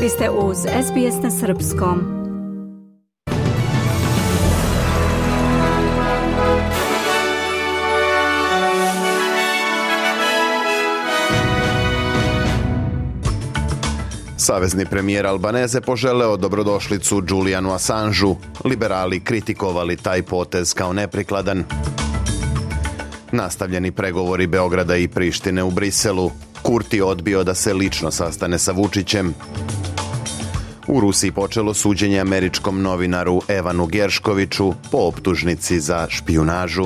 Vi ste uz SBS na Srpskom. Savezni premijer Albaneze poželeo dobrodošlicu Julianu Assangeu. Liberali kritikovali taj potez kao neprikladan. Nastavljeni pregovori Beograda i Prištine u Briselu. Kurti odbio da se lično sastane sa Vučićem. U Rusiji počelo suđenje američkom novinaru Evanu Gerškoviću po optužnici za špijunažu.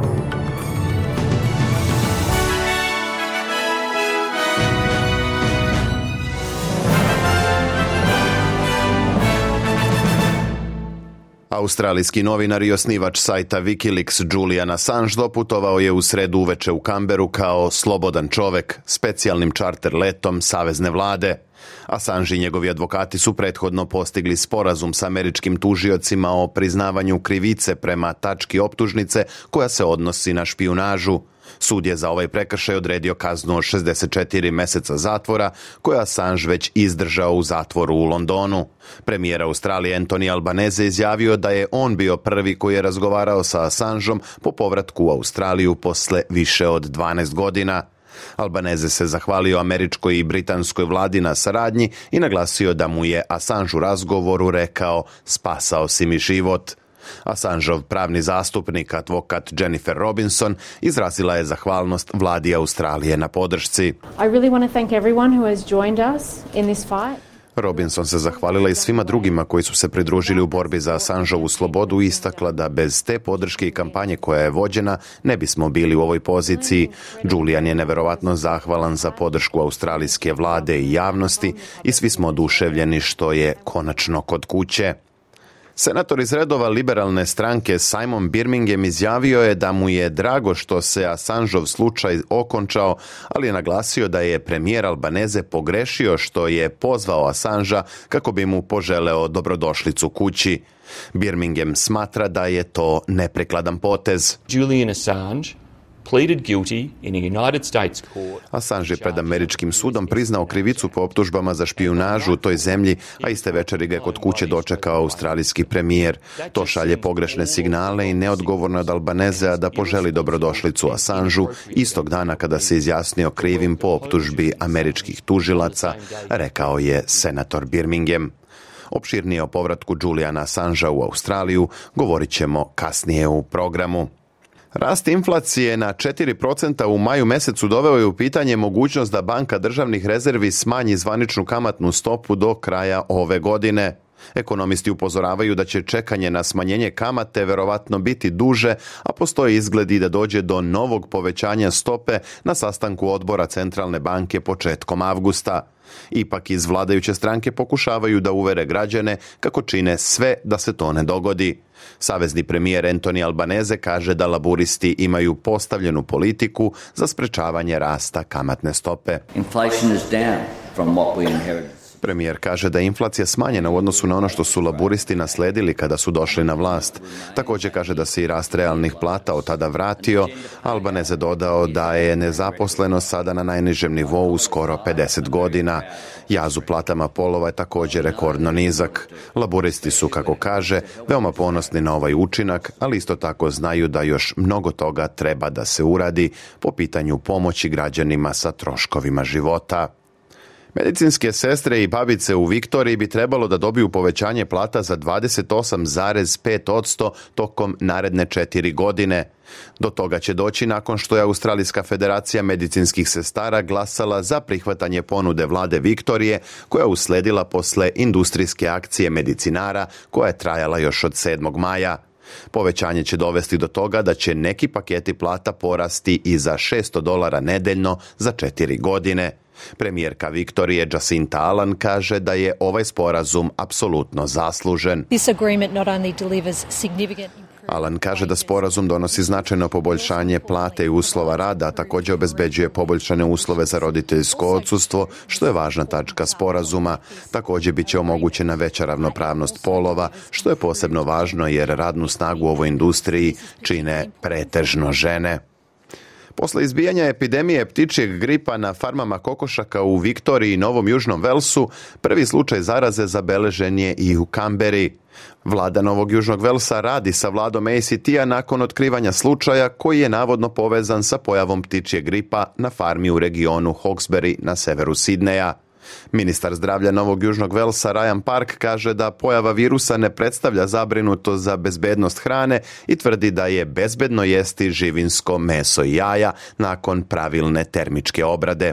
Australijski novinar i osnivač sajta Wikileaks Julian Assange doputovao je u sredu uveče u Kamberu kao slobodan čovek, specijalnim čarter letom savezne vlade. Assange i njegovi advokati su prethodno postigli sporazum sa američkim tužiocima o priznavanju krivice prema tački optužnice koja se odnosi na špijunažu. Sud je za ovaj prekršaj odredio kaznu od 64 meseca zatvora, koju je Assange već izdržao u zatvoru u Londonu. Premijer Australije Anthony Albanese izjavio da je on bio prvi koji je razgovarao sa Assangeom po povratku u Australiju posle više od 12 godina. Albanese se zahvalio američkoj i britanskoj vladi na saradnji i naglasio da mu je Assange u razgovoru rekao: "Spasao si mi život." Assangeov pravni zastupnik, advokat Jennifer Robinson, izrazila je zahvalnost vladi Australije na podršci. I really want to thank everyone who has joined us in this fight. Robinson se zahvalila i svima drugima koji su se pridružili u borbi za Assangeovu slobodu i istakla da bez te podrške i kampanje koja je vođena ne bismo bili u ovoj poziciji. Julian je neverovatno zahvalan za podršku australijske vlade i javnosti i svi smo oduševljeni što je konačno kod kuće. Senator iz redova liberalne stranke Simon Birmingham izjavio je da mu je drago što se Assangeov slučaj okončao, ali je naglasio da je premijer Albanese pogrešio što je pozvao Assangea kako bi mu poželeo dobrodošlicu kući. Birmingham smatra da je to neprikladan potez. Julian Assange pleaded guilty in a United States court. Assange je pred američkim sudom priznao krivicu po optužbama za špijunažu u toj zemlji, a iste večeri ga je kod kuće dočekao australijski premijer. To šalje pogrešne signale i neodgovorno od Albanesea da poželi dobrodošlicu Assangeu istog dana kada se izjasnio krivim po optužbi američkih tužilaca, rekao je senator Birmingham. Opširnije o povratku Juliana Assangea u Australiju govorit ćemo kasnije u programu. Rast inflacije na 4% u maju mesecu doveo je u pitanje mogućnost da Banka državnih rezervi smanji zvaničnu kamatnu stopu do kraja ove godine. Ekonomisti upozoravaju da će čekanje na smanjenje kamate verovatno biti duže, a postoje izgledi da dođe do novog povećanja stope na sastanku odbora Centralne banke početkom avgusta. Ipak iz vladajuće stranke pokušavaju da uvere građane kako čine sve da se to ne dogodi. Savezni premijer Anthony Albanese kaže da laburisti imaju postavljenu politiku za sprečavanje rasta kamatne stope. Inflation is down from what we inherited. Premijer kaže da je inflacija smanjena u odnosu na ono što su laburisti nasledili kada su došli na vlast. Također kaže da se i rast realnih plata od tada vratio. Albanese dodao da je nezaposlenost sada na najnižem nivou skoro 50 godina. Jaz u platama polova je također rekordno nizak. Laburisti su, kako kaže, veoma ponosni na ovaj učinak, ali isto tako znaju da još mnogo toga treba da se uradi po pitanju pomoći građanima sa troškovima života. Medicinske sestre i babice u Viktoriji bi trebalo da dobiju povećanje plata za 28,5% tokom naredne 4 godine. Do toga će doći nakon što je Australijska federacija medicinskih sestara glasala za prihvatanje ponude vlade Viktorije, koja je usledila posle industrijske akcije medicinara koja je trajala još od 7. maja. Povećanje će dovesti do toga da će neki paketi plata porasti i za $600 nedeljno za 4 godine. Premijerka Viktorije Jacinta Allan kaže da je ovaj sporazum apsolutno zaslužen. Allan kaže da sporazum donosi značajno poboljšanje plate i uslova rada, a također obezbeđuje poboljšane uslove za roditeljsko odsustvo, što je važna tačka sporazuma. Također biće omogućena veća ravnopravnost polova, što je posebno važno jer radnu snagu u ovoj industriji čine pretežno žene. Posle izbijanja epidemije ptičjeg gripa na farmama kokošaka u Viktoriji i Novom Južnom Velsu, prvi slučaj zaraze zabeležen je i u Kamberi. Vlada Novog Južnog Velsa radi sa vladom ACT-a nakon otkrivanja slučaja koji je navodno povezan sa pojavom ptičjeg gripa na farmi u regionu Hawkesbury na severu Sidneja. Ministar zdravlja Novog Južnog Velsa Ryan Park kaže da pojava virusa ne predstavlja zabrinutost za bezbednost hrane i tvrdi da je bezbedno jesti živinsko meso i jaja nakon pravilne termičke obrade.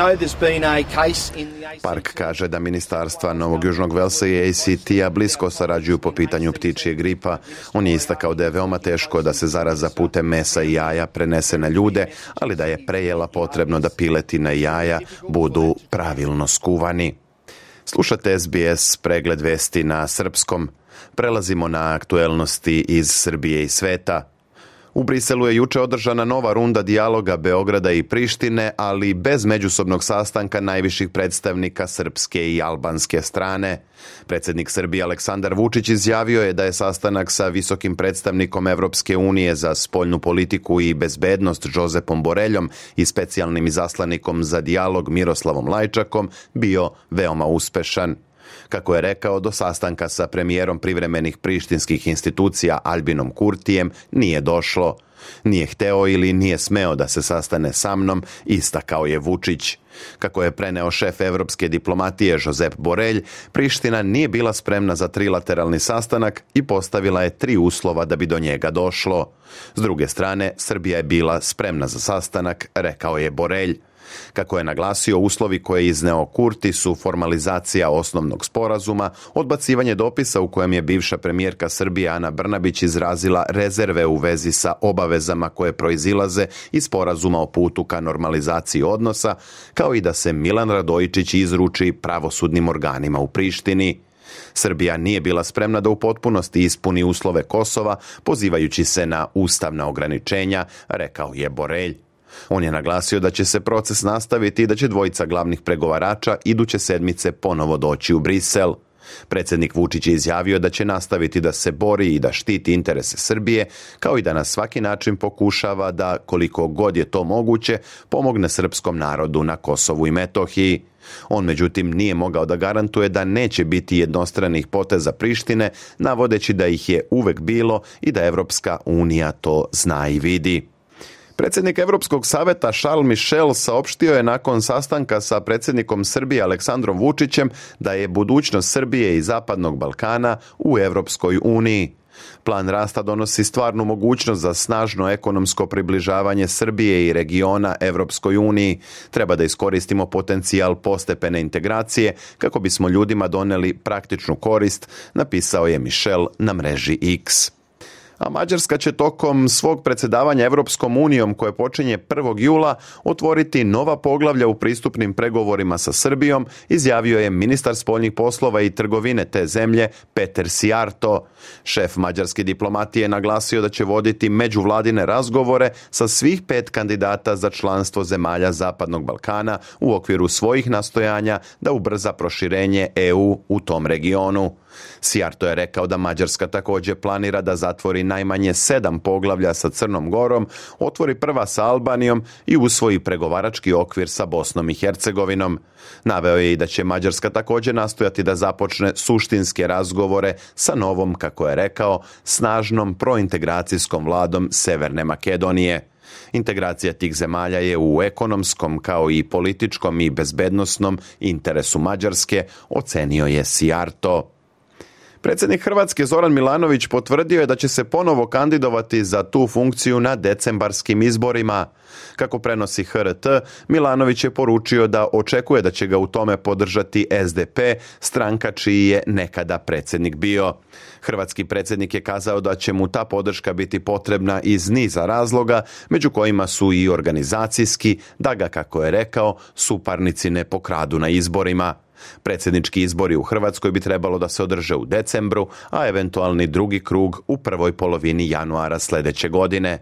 Park kaže da ministarstva Novog Južnog Velsa i ACT-a blisko sarađuju po pitanju ptičjeg gripa. On je istakao da je veoma teško da se zaraza putem mesa i jaja prenese na ljude, ali da je prejela potrebno da piletina i jaja budu pravilno skuvani. Slušate SBS pregled vesti na srpskom. Prelazimo na aktuelnosti iz Srbije i sveta. U Briselu je juče održana nova runda dijaloga Beograda i Prištine, ali bez međusobnog sastanka najviših predstavnika srpske i albanske strane. Predsjednik Srbije Aleksandar Vučić izjavio je da je sastanak sa visokim predstavnikom Evropske unije za spoljnu politiku i bezbednost Josepom Boreljom i specijalnim izaslanikom za dijalog Miroslavom Lajčakom bio veoma uspešan. Kako je rekao, do sastanka sa premijerom privremenih prištinskih institucija Albinom Kurtijem nije došlo. Nije hteo ili nije smeo da se sastane sa mnom, istakao je Vučić. Kako je preneo šef evropske diplomatije Josep Borelj, Priština nije bila spremna za trilateralni sastanak i postavila je 3 uslova da bi do njega došlo. S druge strane, Srbija je bila spremna za sastanak, rekao je Borelj. Kako je naglasio, uslovi koje je izneo Kurti su formalizacija osnovnog sporazuma, odbacivanje dopisa u kojem je bivša premijerka Srbije Ana Brnabić izrazila rezerve u vezi sa obavezama koje proizilaze iz sporazuma o putu ka normalizaciji odnosa, kao i da se Milan Radojičić izruči pravosudnim organima u Prištini. Srbija nije bila spremna da u potpunosti ispuni uslove Kosova, pozivajući se na ustavna ograničenja, rekao je Borelj. On je naglasio da će se proces nastaviti i da će dvojica glavnih pregovarača iduće sedmice ponovo doći u Brisel. Predsjednik Vučić je izjavio da će nastaviti da se bori i da štiti interese Srbije, kao i da na svaki način pokušava da, koliko god je to moguće, pomogne srpskom narodu na Kosovu i Metohiji. On međutim nije mogao da garantuje da neće biti jednostranih poteza Prištine, navodeći da ih je uvek bilo i da Evropska unija to zna i vidi. Predsjednik Evropskog saveta Charles Michel saopštio je nakon sastanka sa predsjednikom Srbije Aleksandrom Vučićem da je budućnost Srbije i Zapadnog Balkana u Evropskoj uniji. Plan rasta donosi stvarnu mogućnost za snažno ekonomsko približavanje Srbije i regiona Evropskoj uniji. Treba da iskoristimo potencijal postepene integracije kako bismo ljudima doneli praktičnu korist, napisao je Michel na mreži X. A Mađarska će tokom svog predsjedavanja Evropskom unijom, koje počinje 1. jula, otvoriti nova poglavlja u pristupnim pregovorima sa Srbijom, izjavio je ministar spoljnih poslova i trgovine te zemlje Peter Sijarto. Šef mađarske diplomatije naglasio da će voditi međuvladine razgovore sa svih 5 kandidata za članstvo zemalja Zapadnog Balkana u okviru svojih nastojanja da ubrza proširenje EU u tom regionu. Sijarto je rekao da Mađarska također planira da zatvori najmanje 7 poglavlja sa Crnom Gorom, otvori prva sa Albanijom i usvoji pregovarački okvir sa Bosnom i Hercegovinom. Naveo je i da će Mađarska također nastojati da započne suštinske razgovore sa novom, kako je rekao, snažnom prointegracijskom vladom Severne Makedonije. Integracija tih zemalja je u ekonomskom kao i političkom i bezbednosnom interesu Mađarske, ocenio je Sijarto. Predsjednik Hrvatske Zoran Milanović potvrdio je da će se ponovo kandidovati za tu funkciju na decembarskim izborima. Kako prenosi HRT, Milanović je poručio da očekuje da će ga u tome podržati SDP, stranka čiji je nekada predsjednik bio. Hrvatski predsjednik je kazao da će mu ta podrška biti potrebna iz niza razloga, među kojima su i organizacijski, da ga, kako je rekao, suparnici ne pokradu na izborima. Predsjednički izbori u Hrvatskoj bi trebalo da se održe u decembru, a eventualni drugi krug u prvoj polovini januara sljedeće godine.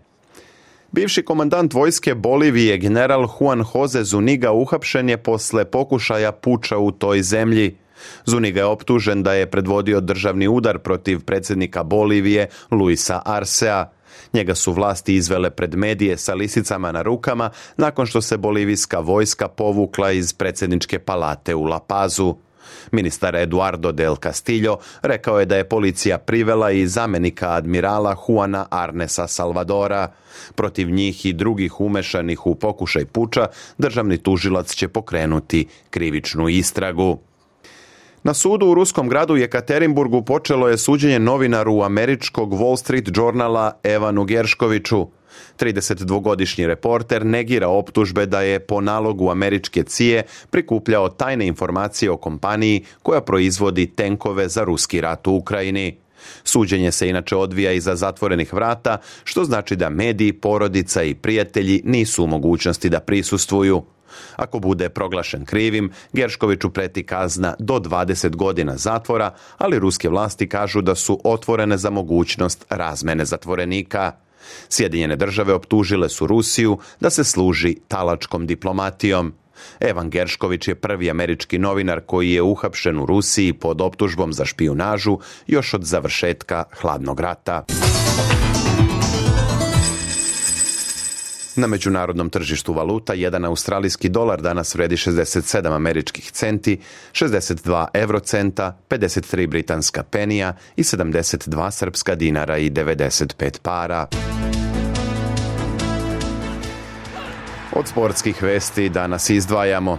Bivši komandant vojske Bolivije general Juan Jose Zuniga uhapšen je posle pokušaja puča u toj zemlji. Zuniga je optužen da je predvodio državni udar protiv predsjednika Bolivije Luisa Arcea. Njega su vlasti izvele pred medije sa lisicama na rukama nakon što se bolivijska vojska povukla iz predsjedničke palate u La Pazu. Ministar Eduardo del Castillo rekao je da je policija privela i zamjenika admirala Juana Arnesa Salvadora. Protiv njih i drugih umešanih u pokušaj puča, državni tužilac će pokrenuti krivičnu istragu. Na sudu u ruskom gradu Jekaterinburgu počelo je suđenje novinaru američkog Wall Street Journala Evanu Gerškoviću. 32-godišnji reporter negira optužbe da je po nalogu američke CIA prikupljao tajne informacije o kompaniji koja proizvodi tenkove za ruski rat u Ukrajini. Suđenje se inače odvija iza zatvorenih vrata, što znači da mediji, porodica i prijatelji nisu u mogućnosti da prisustvuju. Ako bude proglašen krivim, Gerškoviću preti kazna do 20 godina zatvora, ali ruske vlasti kažu da su otvorene za mogućnost razmene zatvorenika. Sjedinjene države optužile su Rusiju da se služi talačkom diplomatijom. Evan Geršković je prvi američki novinar koji je uhapšen u Rusiji pod optužbom za špijunažu još od završetka hladnog rata. Na međunarodnom tržištu valuta jedan australijski dolar danas vredi 67 američkih centi, 62 eurocenta, 53 britanska penija i 72 srpska dinara i 95 para. Od sportskih vesti danas izdvajamo.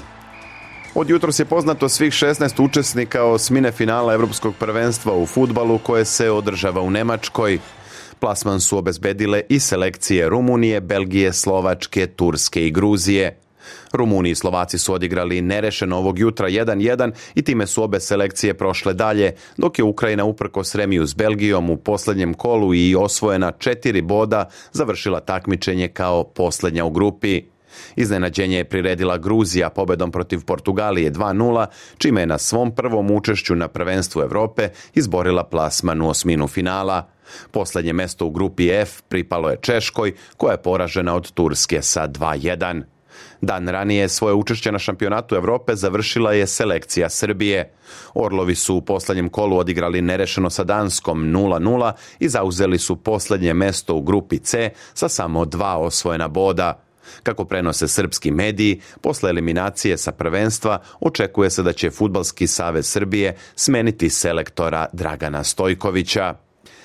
Od jutros je poznato svih 16 učesnika osmine finala Evropskog prvenstva u fudbalu koje se održava u Nemačkoj. Plasman su obezbedile i selekcije Rumunije, Belgije, Slovačke, Turske i Gruzije. Rumuni i Slovaci su odigrali nerešeno ovog jutra 1-1 i time su obe selekcije prošle dalje, dok je Ukrajina uprkos remiju s Belgijom u posljednjem kolu i osvojena 4 boda završila takmičenje kao posljednja u grupi. Iznenađenje je priredila Gruzija pobedom protiv Portugalije 2-0, čime je na svom prvom učešću na prvenstvu Europe izborila plasman u osminu finala. Posljednje mesto u grupi F pripalo je Češkoj, koja je poražena od Turske sa 2-1. Dan ranije svoje učešće na šampionatu Europe završila je selekcija Srbije. Orlovi su u posljednjem kolu odigrali nerešeno sa Danskom 0-0 i zauzeli su posljednje mesto u grupi C sa samo 2 osvojena boda. Kako prenose srpski mediji, posle eliminacije sa prvenstva očekuje se da će Fudbalski savez Srbije smeniti selektora Dragana Stojkovića.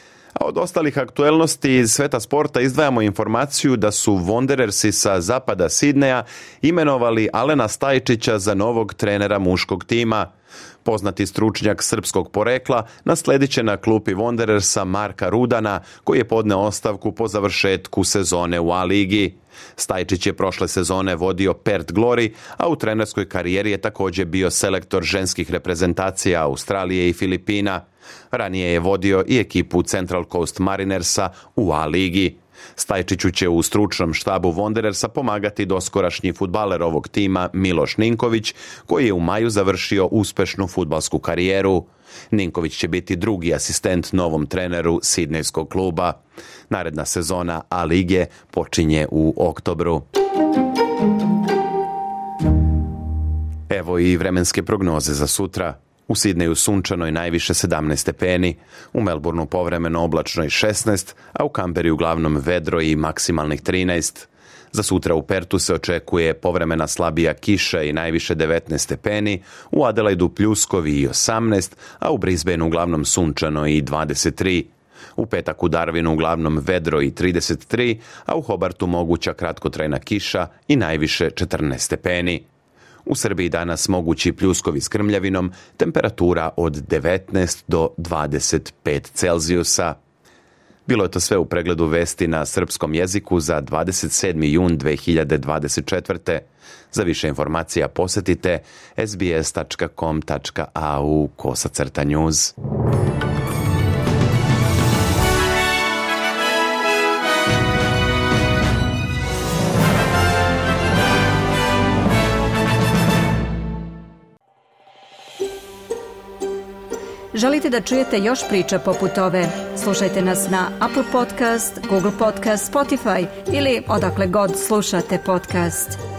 A od ostalih aktuelnosti iz sveta sporta izdvajamo informaciju da su Wanderersi sa zapada Sidneja imenovali Alena Stajčića za novog trenera muškog tima. Poznati stručnjak srpskog porekla nasledit će na klupi Wanderersa Marka Rudana, koji je podneo ostavku po završetku sezone u A-ligi. Stajčić je prošle sezone vodio Perth Glory, a u trenerskoj karijeri je također bio selektor ženskih reprezentacija Australije i Filipina. Ranije je vodio i ekipu Central Coast Marinersa u A-ligi. Stajčiću će u stručnom štabu Wanderersa pomagati doskorašnji fudbaler ovog tima Miloš Ninković, koji je u maju završio uspešnu fudbalsku karijeru. Ninković će biti drugi asistent novom treneru sidnejskog kluba. Naredna sezona A-lige počinje u oktobru. Evo i vremenske prognoze za sutra. U Sidneju sunčano i najviše 17 stepeni, u Melbourneu povremeno oblačno i 16, a u Kamberi uglavnom vedro i maksimalnih 13. Za sutra u Pertu se očekuje povremena slabija kiša i najviše 19 stepeni, u Adelaidu pljuskovi i 18, a u Brisbaneu uglavnom sunčano i 23. U petak u Darwinu uglavnom vedro i 33, a u Hobartu moguća kratkotrajna kiša i najviše 14 stepeni. U Srbiji danas mogući pljuskovi s krmljavinom, temperatura od 19 do 25 Celzijusa. Bilo je to sve u pregledu vesti na srpskom jeziku za 27. jun 2024. Za više informacija posjetite sbs.com.au/news. Želite da čujete još priča poput ove? Slušajte nas na Apple Podcast, Google Podcast, Spotify ili odakle god slušate podcast.